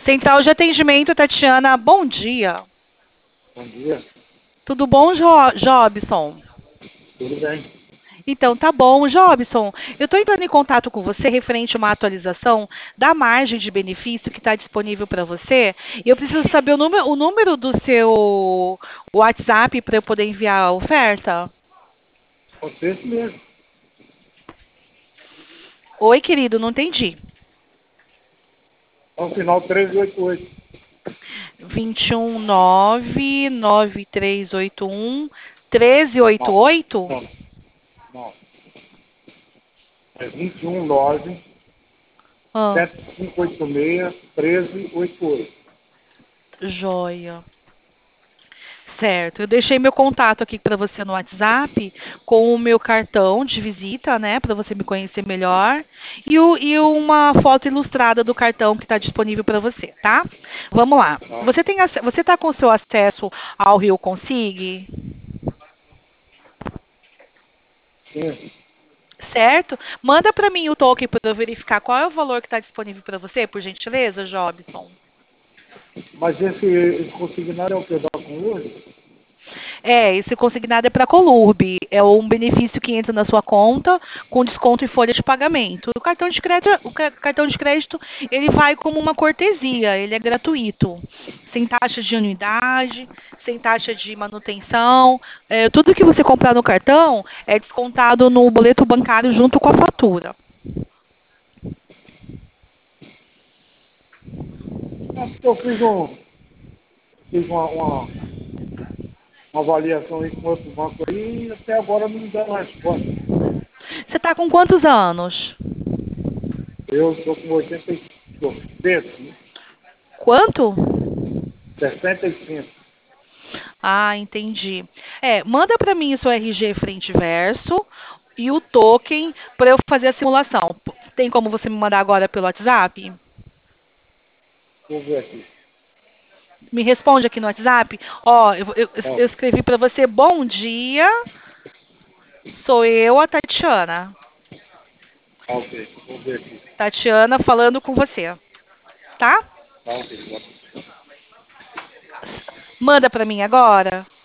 Central de atendimento, Tatiana, bom dia. Bom dia, Tudo bom, Jobson? tudo bem? Então, tá bom. Jobson, eu estou entrando em contato com você referente a uma atualização da margem de benefício que está disponível para você. E eu preciso saber o número do seu WhatsApp para eu poder enviar a oferta. Você mesmo. Oi, querido, não entendi. Ao final 1388. 2199381 Não, 1388? não, não. É 219 Ah, 7586 1388. joia. Certo. Eu deixei meu contato aqui para você no WhatsApp com o meu cartão de visita, né, para você me conhecer melhor, e uma foto ilustrada do cartão que está disponível para você, tá? Vamos lá. Tá? Você está com o seu acesso ao Rio Consig, Sim. certo? Manda para mim o token para eu verificar qual é o valor que está disponível para você, por gentileza, Jobson. Mas esse consignado é o que dá com hoje? É, esse consignado é para Colurb. É um benefício que entra na sua conta com desconto em folha de pagamento. O cartão de crédito, ele vai como uma cortesia, ele é gratuito, sem taxa de anuidade, sem taxa de manutenção. Tudo que você comprar no cartão é descontado no boleto bancário junto com a fatura. É porque eu fiz uma avaliação aí com outro banco aí e até agora não me deram resposta. Você está com quantos anos? Eu estou com 85, né? Quanto? 65. Entendi. Manda para mim o seu RG frente e verso e o token para eu fazer a simulação. Tem como você me mandar agora pelo WhatsApp? Vou ver aqui. Me responde aqui no WhatsApp. Ó, eu Tá, escrevi para você, bom dia, sou eu, a Tatiana. tá ok. Vou ver aqui. Tatiana falando com você, tá? Tá ok. Manda para mim agora.